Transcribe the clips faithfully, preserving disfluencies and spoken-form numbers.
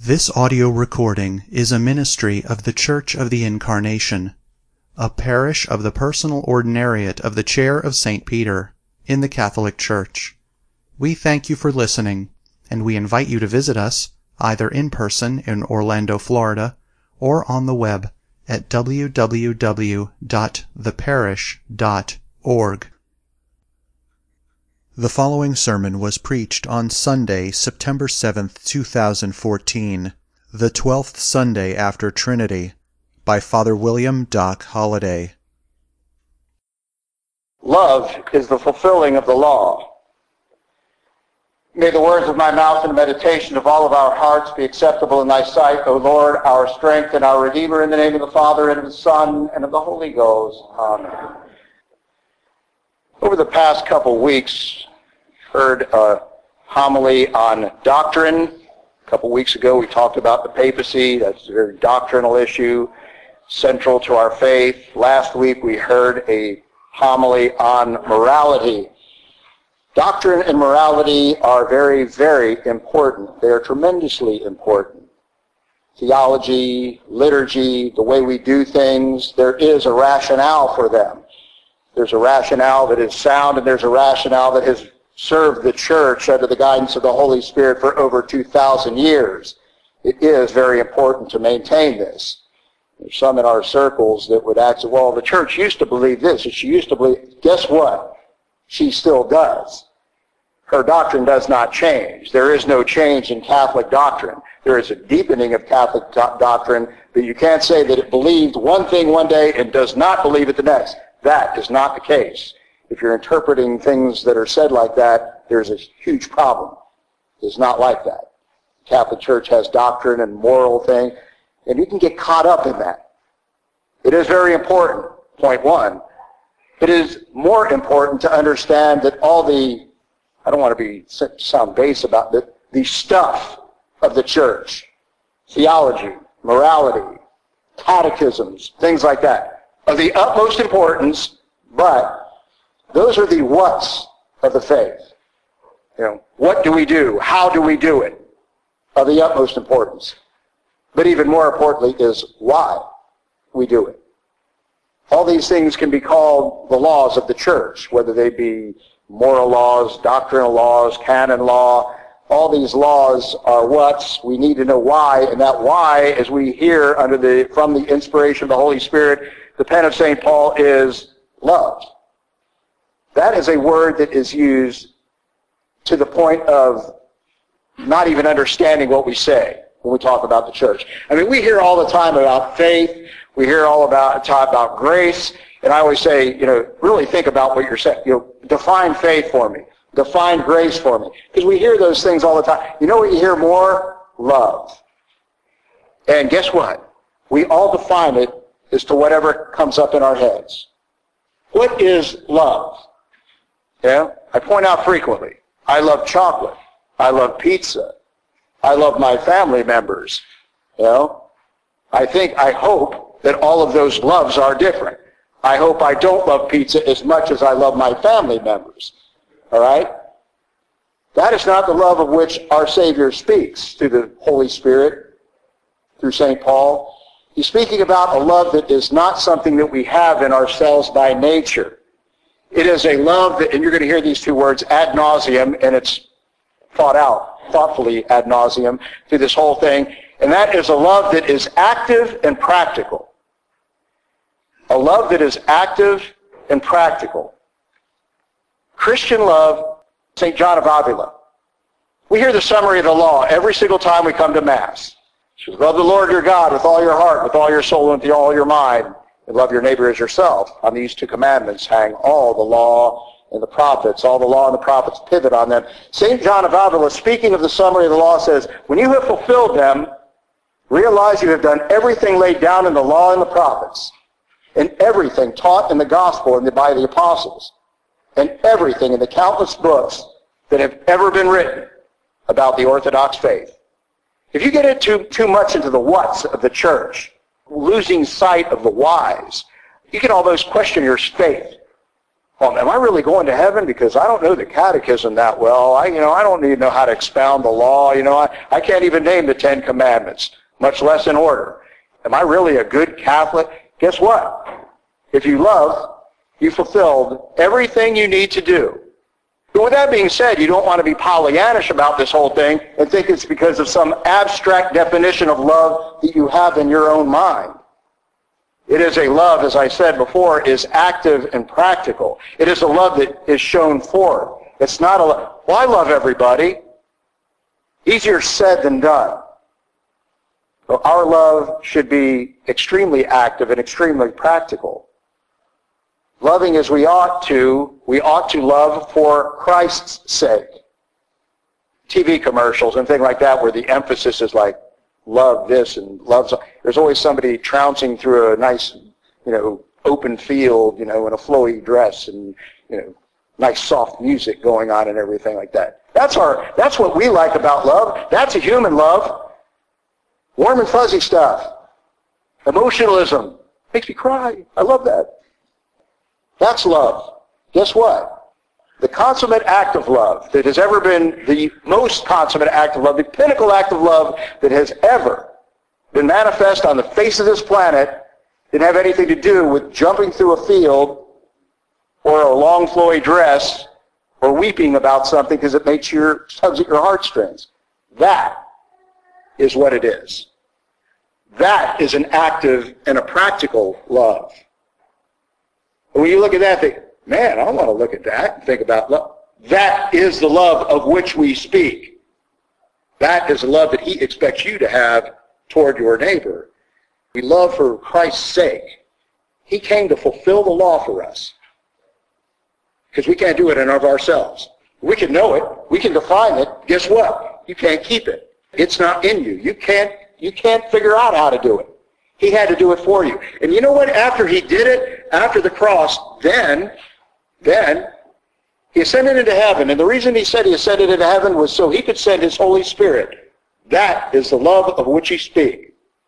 This audio recording is a ministry of the Church of the Incarnation, a parish of the Personal Ordinariate of the Chair of Saint Peter, in the Catholic Church. We thank you for listening, and we invite you to visit us, either in person in Orlando, Florida, or on the web at w w w dot the parish dot org. The following sermon was preached on Sunday, September seventh, two thousand fourteen, the twelfth Sunday after Trinity, by Father William Doc Holliday. Love is the fulfilling of the law. May the words of my mouth and the meditation of all of our hearts be acceptable in thy sight, O Lord, our strength and our Redeemer, in the name of the Father, and of the Son, and of the Holy Ghost. Amen. Over the past couple weeks, heard a homily on doctrine. A couple weeks ago we talked about the papacy. That's a very doctrinal issue, central to our faith. Last week we heard a homily on morality. Doctrine and morality are very, very important. They are tremendously important. Theology, liturgy, the way we do things, there is a rationale for them. There's a rationale that is sound, and there's a rationale that has served the Church under the guidance of the Holy Spirit for over two thousand years. It is very important to maintain this. There's some in our circles that would act, well, the Church used to believe this, and she used to believe, guess what? She still does. Her doctrine does not change. There is no change in Catholic doctrine. There is a deepening of Catholic do- doctrine, but you can't say that it believed one thing one day and does not believe it the next. That is not the case. If you're interpreting things that are said like that, there's a huge problem. It's not like that. The Catholic Church has doctrine and moral thing, and you can get caught up in that. It is very important, point one. It is more important to understand that all the, I don't want to be sound base about it, the stuff of the Church, theology, morality, catechisms, things like that, are the utmost importance, but those are the whats of the faith. You know, what do we do? How do we do it? Are the utmost importance. But even more importantly is why we do it. All these things can be called the laws of the Church, whether they be moral laws, doctrinal laws, canon law. All these laws are whats. We need to know why, and that why, as we hear under the from the inspiration of the Holy Spirit, the pen of Saint Paul, is love. That is a word that is used to the point of not even understanding what we say when we talk about the Church. I mean, we hear all the time about faith. We hear all about talk about grace. And I always say, you know, really think about what you're saying. You know, define faith for me. Define grace for me. Because we hear those things all the time. You know what you hear more? Love. And guess what? We all define it as to whatever comes up in our heads. What is love? Yeah, I point out frequently, I love chocolate. I love pizza. I love my family members. You know, I think, I hope that all of those loves are different. I hope I don't love pizza as much as I love my family members. All right? That is not the love of which our Savior speaks through the Holy Spirit, through Saint Paul. He's speaking about a love that is not something that we have in ourselves by nature. It is a love that, and you're going to hear these two words, ad nauseum, and it's thought out thoughtfully ad nauseum through this whole thing, and that is a love that is active and practical. A love that is active and practical. Christian love, Saint John of Avila. We hear the summary of the law every single time we come to Mass. It says, love the Lord your God with all your heart, with all your soul, and with all your mind. And love your neighbor as yourself. On these two commandments hang all the law and the prophets. All the law and the prophets pivot on them. Saint John of Avila, speaking of the summary of the law, says, when you have fulfilled them, realize you have done everything laid down in the law and the prophets, and everything taught in the gospel and by the apostles, and everything in the countless books that have ever been written about the Orthodox faith. If you get into too much into the whats of the Church, losing sight of the whys, you can almost question your faith. well, am I really going to heaven? Because I don't know the catechism that well. I, you know, I don't need to know how to expound the law. You know, I, I can't even name the Ten Commandments, much less in order. Am I really a good Catholic? Guess what? If you love, you fulfilled everything you need to do. But with that being said, you don't want to be Pollyannish about this whole thing and think it's because of some abstract definition of love that you have in your own mind. It is a love, as I said before, is active and practical. It is a love that is shown forth. It's not a love, well, I love everybody. Easier said than done. So our love should be extremely active and extremely practical. Loving as we ought to, we ought to love for Christ's sake. T V commercials and things like that where the emphasis is like, love this and love so. There's always somebody trouncing through a nice, you know, open field, you know, in a flowy dress and, you know, nice soft music going on and everything like that. That's our, that's what we like about love. That's a human love. Warm and fuzzy stuff. Emotionalism. Makes me cry. I love that. That's love. Guess what? The consummate act of love that has ever been, the most consummate act of love, the pinnacle act of love that has ever been manifest on the face of this planet didn't have anything to do with jumping through a field or a long flowy dress or weeping about something because it makes your, tugs at your heartstrings. That is what it is. That is an active and a practical love. And when you look at that, think, man, I want to look at that and think about love. That is the love of which we speak. That is the love that he expects you to have toward your neighbor. We love for Christ's sake. He came to fulfill the law for us. Because we can't do it in of ourselves. We can know it. We can define it. Guess what? You can't keep it. It's not in you. You can't, you can't figure out how to do it. He had to do it for you. And you know what? After he did it, after the cross, then, then, he ascended into heaven. And the reason he said he ascended into heaven was so he could send his Holy Spirit. That is the love of which he speaks.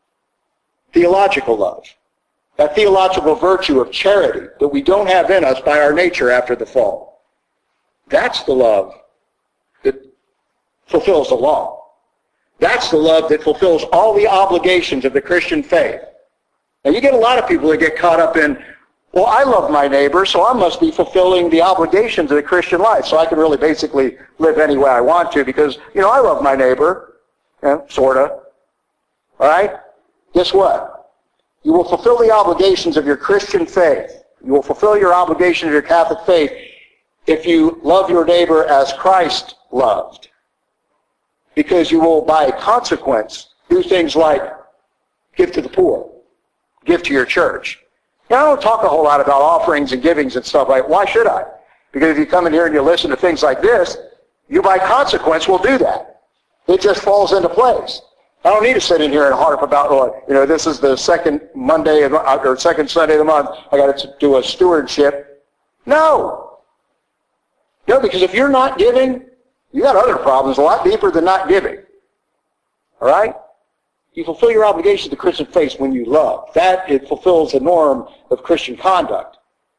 Theological love. That theological virtue of charity that we don't have in us by our nature after the fall. That's the love that fulfills the law. That's the love that fulfills all the obligations of the Christian faith. Now you get a lot of people that get caught up in, well, I love my neighbor, so I must be fulfilling the obligations of the Christian life, so I can really basically live any way I want to because, you know, I love my neighbor, yeah, sort of. All right? Guess what? You will fulfill the obligations of your Christian faith. You will fulfill your obligation of your Catholic faith if you love your neighbor as Christ loved. Because you will, by consequence, do things like give to the poor, give to your church. Now, I don't talk a whole lot about offerings and givings and stuff like that. Why should I? Because if you come in here and you listen to things like this, you by consequence will do that. It just falls into place. I don't need to sit in here and harp about, oh, you know, this is the second Monday of, or second Sunday of the month. I got to do a stewardship. No. No, because if you're not giving, you got other problems a lot deeper than not giving. All right? You fulfill your obligation to Christian faith when you love. That it fulfills the norm of Christian conduct.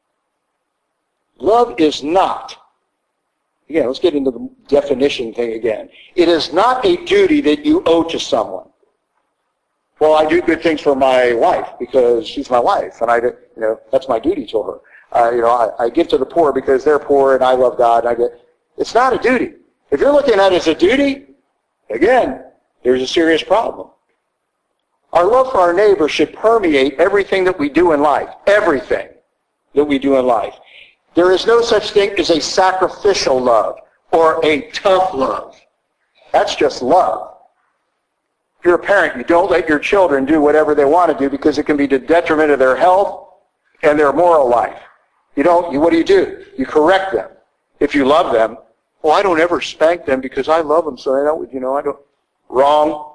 Love is not, again, let's get into the definition thing again. It is not a duty that you owe to someone. Well, I do good things for my wife because she's my wife, and I, you know, that's my duty to her. Uh, you know, I, I give to the poor because they're poor, and I love God. And I get. It's not a duty. If you're looking at it as a duty, again, there's a serious problem. Our love for our neighbor should permeate everything that we do in life. Everything that we do in life. There is no such thing as a sacrificial love or a tough love. That's just love. If you're a parent, you don't let your children do whatever they want to do because it can be to the detriment of their health and their moral life. You don't, you, what do you do? You correct them. If you love them, well, I don't ever spank them because I love them, so I don't, you know, I don't. Wrong.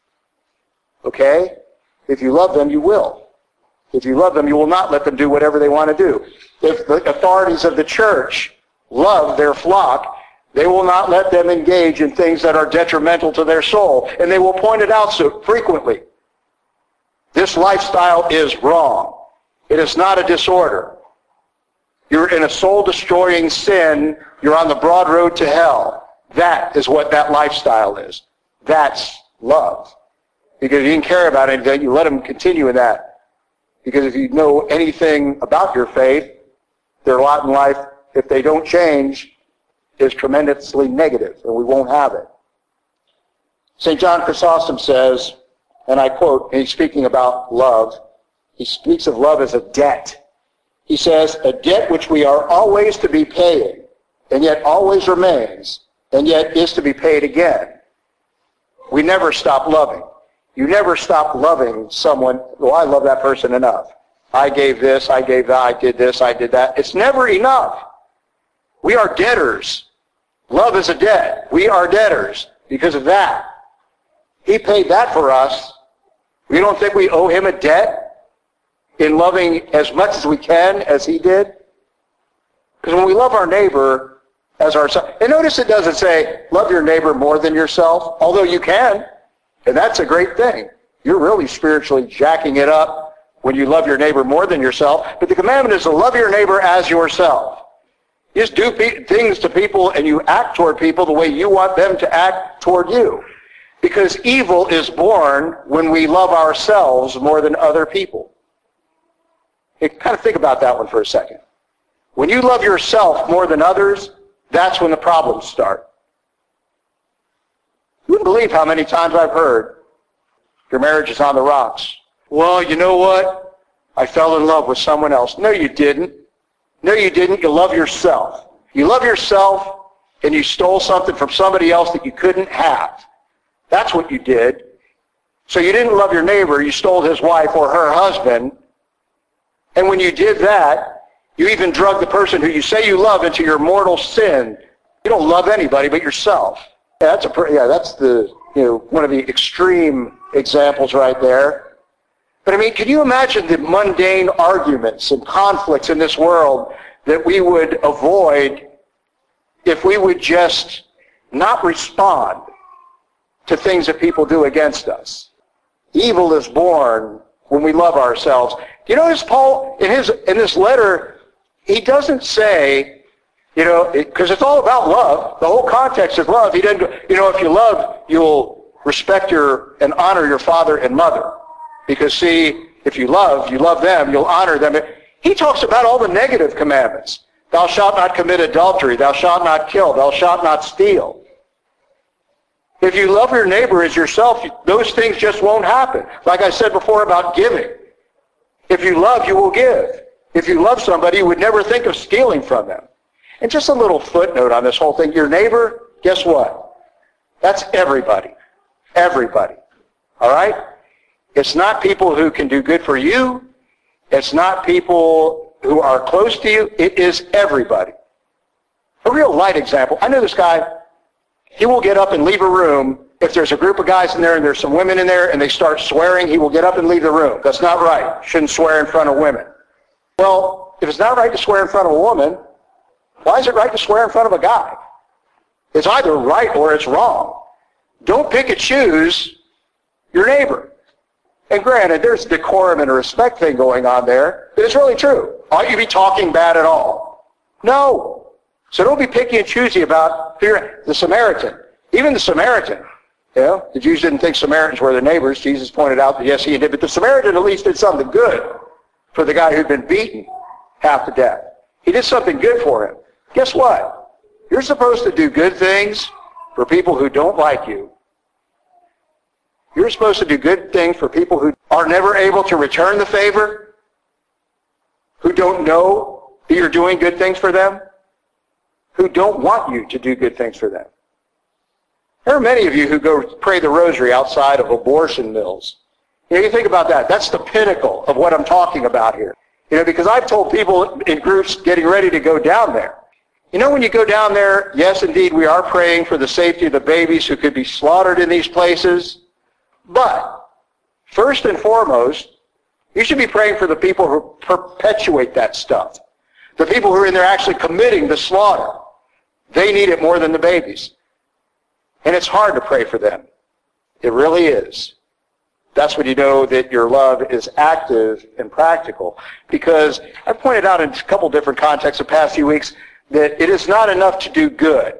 Okay? If you love them, you will. If you love them, you will not let them do whatever they want to do. If the authorities of the church love their flock, they will not let them engage in things that are detrimental to their soul. And they will point it out so frequently. This lifestyle is wrong. It is not a disorder. You're in a soul-destroying sin. You're on the broad road to hell. That is what that lifestyle is. That's love. Because you didn't care about anything, you let them continue in that. Because if you know anything about your faith, their lot in life, if they don't change, is tremendously negative, and we won't have it. Saint John Chrysostom says, and I quote, and he's speaking about love, he speaks of love as a debt. He says, a debt which we are always to be paying, and yet always remains, and yet is to be paid again. We never stop loving. You never stop loving someone. Well, I love that person enough. I gave this, I gave that, I did this, I did that. It's never enough. We are debtors. Love is a debt. We are debtors because of that. He paid that for us. We don't think we owe him a debt in loving as much as we can as he did? Because when we love our neighbor as ourselves, and notice it doesn't say, love your neighbor more than yourself, although you can, and that's a great thing. You're really spiritually jacking it up when you love your neighbor more than yourself. But the commandment is to love your neighbor as yourself. You just do pe- things to people and you act toward people the way you want them to act toward you. Because evil is born when we love ourselves more than other people. You kind of think about that one for a second. When you love yourself more than others, that's when the problems start. You wouldn't believe how many times I've heard, your marriage is on the rocks. Well, you know what? I fell in love with someone else. No, you didn't. No, you didn't. You love yourself. You love yourself and you stole something from somebody else that you couldn't have. That's what you did. So you didn't love your neighbor. You stole his wife or her husband. And when you did that, you even drug the person who you say you love into your mortal sin. You don't love anybody but yourself. Yeah, that's a yeah, that's the you know one of the extreme examples right there. But I mean, can you imagine the mundane arguments and conflicts in this world that we would avoid if we would just not respond to things that people do against us? Evil is born when we love ourselves. Do you notice Paul in his in this letter, he doesn't say, you know, because it, it's all about love. The whole context is love. He doesn't go, you know, if you love, you'll respect your and honor your father and mother. Because see, if you love, you love them, you'll honor them. He talks about all the negative commandments. Thou shalt not commit adultery. Thou shalt not kill. Thou shalt not steal. If you love your neighbor as yourself, those things just won't happen. Like I said before about giving. If you love, you will give. If you love somebody, you would never think of stealing from them. And just a little footnote on this whole thing. Your neighbor, guess what? That's everybody. Everybody. All right? It's not people who can do good for you. It's not people who are close to you. It is everybody. A real light example. I know this guy. He will get up and leave a room. If there's a group of guys in there and there's some women in there and they start swearing, he will get up and leave the room. That's not right. Shouldn't swear in front of women. Well, if it's not right to swear in front of a woman, why is it right to swear in front of a guy? It's either right or it's wrong. Don't pick and choose your neighbor. And granted, there's decorum and a respect thing going on there, but it's really true. Ought you be talking bad at all? No. So don't be picky and choosy about fear. The Samaritan. Even the Samaritan. You know, the Jews didn't think Samaritans were their neighbors. Jesus pointed out that yes, he did. But the Samaritan at least did something good for the guy who'd been beaten half to death. He did something good for him. Guess what? You're supposed to do good things for people who don't like you. You're supposed to do good things for people who are never able to return the favor, who don't know that you're doing good things for them, who don't want you to do good things for them. There are many of you who go pray the rosary outside of abortion mills. You know, you think about that. That's the pinnacle of what I'm talking about here. You know, because I've told people in groups getting ready to go down there, you know, when you go down there, yes, indeed, we are praying for the safety of the babies who could be slaughtered in these places. But first and foremost, you should be praying for the people who perpetuate that stuff. The people who are in there actually committing the slaughter. They need it more than the babies. And it's hard to pray for them. It really is. That's when you know that your love is active and practical. Because I pointed out in a couple different contexts the past few weeks that it is not enough to do good.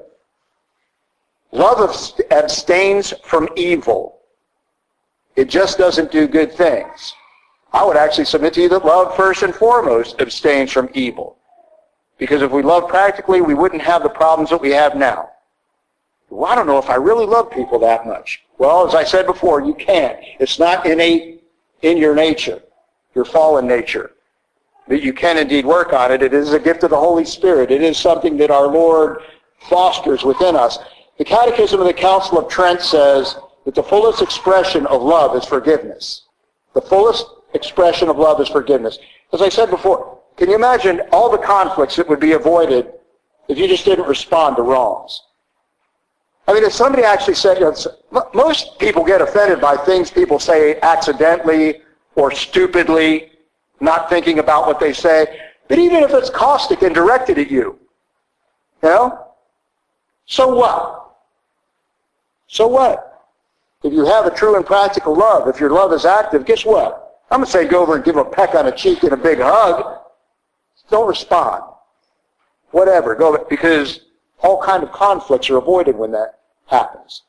Love abstains from evil. It just doesn't do good things. I would actually submit to you that love, first and foremost, abstains from evil. Because if we love practically, we wouldn't have the problems that we have now. Well, I don't know if I really love people that much. Well, as I said before, you can't. It's not innate in your nature, your fallen nature. But you can indeed work on it. It is a gift of the Holy Spirit. It is something that our Lord fosters within us. The Catechism of the Council of Trent says that the fullest expression of love is forgiveness. The fullest expression of love is forgiveness. As I said before, can you imagine all the conflicts that would be avoided if you just didn't respond to wrongs? I mean, if somebody actually said, you know, most people get offended by things people say accidentally or stupidly, not thinking about what they say. But even if it's caustic and directed at you, you know, so what? So what? If you have a true and practical love, if your love is active, guess what? I'm going to say go over and give a peck on the cheek and a big hug. Don't respond. Whatever. Go, because all kind of conflicts are avoided when that happens.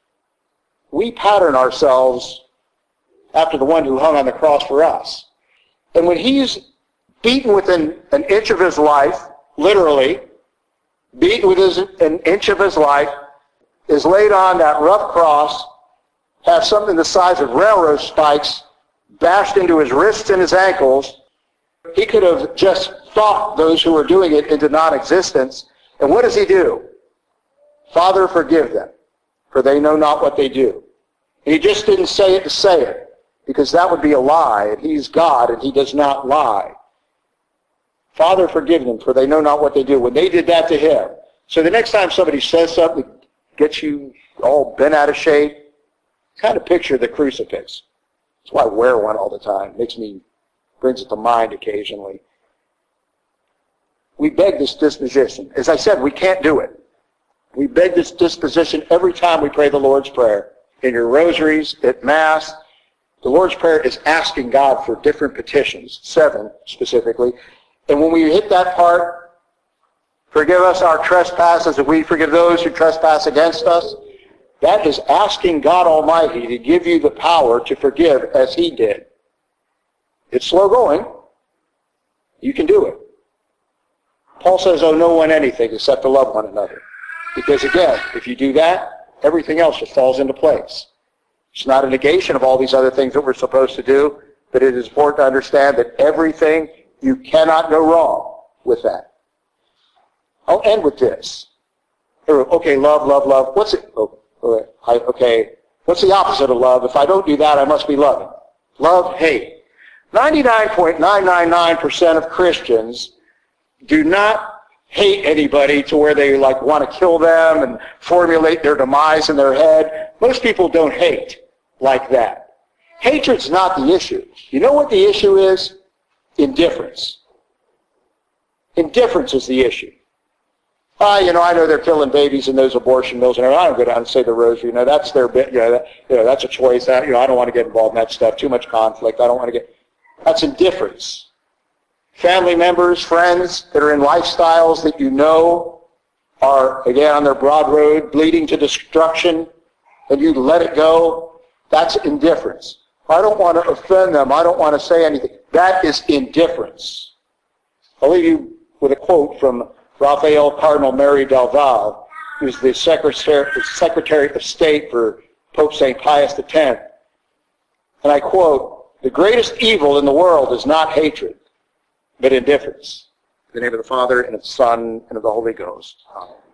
We pattern ourselves after the one who hung on the cross for us. And when he's beaten within an inch of his life, literally, beaten within an inch of his life, is laid on that rough cross, has something the size of railroad spikes bashed into his wrists and his ankles, he could have just thought those who were doing it into non-existence. And what does he do? Father, forgive them, for they know not what they do. And he just didn't say it to say it, because that would be a lie, and he's God, and he does not lie. Father, forgive them, for they know not what they do. When they did that to him, so the next time somebody says something that gets you all bent out of shape, kind of picture the crucifix. That's why I wear one all the time. It makes me, brings it to mind occasionally. We beg this disposition. As I said, we can't do it. We beg this disposition every time we pray the Lord's Prayer. In your rosaries, at Mass, the Lord's Prayer is asking God for different petitions, seven specifically. And when we hit that part, forgive us our trespasses if we forgive those who trespass against us, that is asking God Almighty to give you the power to forgive as he did. It's slow going. You can do it. Paul says, owe no one anything except to love one another. Because again, if you do that, everything else just falls into place. It's not a negation of all these other things that we're supposed to do, but it is important to understand that everything, you cannot go wrong with that. I'll end with this. Okay, love, love, love. What's it? Oh, okay, what's the opposite of love? If I don't do that, I must be loving. Love, hate. ninety-nine point nine nine nine percent of Christians do not hate anybody to where they like want to kill them and formulate their demise in their head. Most people don't hate like that. Hatred's not the issue. You know what the issue is? Indifference. Indifference is the issue. Ah, you know, I know they're killing babies in those abortion mills, and I don't go down and say the rosary. You know, that's their bit. You know, that, you know, that's a choice. That, you know, I don't want to get involved in that stuff. Too much conflict. I don't want to get. That's indifference. Family members, friends that are in lifestyles that you know are, again, on their broad road, bleeding to destruction, and you let it go, that's indifference. I don't want to offend them. I don't want to say anything. That is indifference. I'll leave you with a quote from Raphael Cardinal Mary Del Val, who's the Secretary, Secretary of State for Pope Saint Pius the tenth. And I quote, "The greatest evil in the world is not hatred, but indifference." In the name of the Father, and of the Son, and of the Holy Ghost. Amen.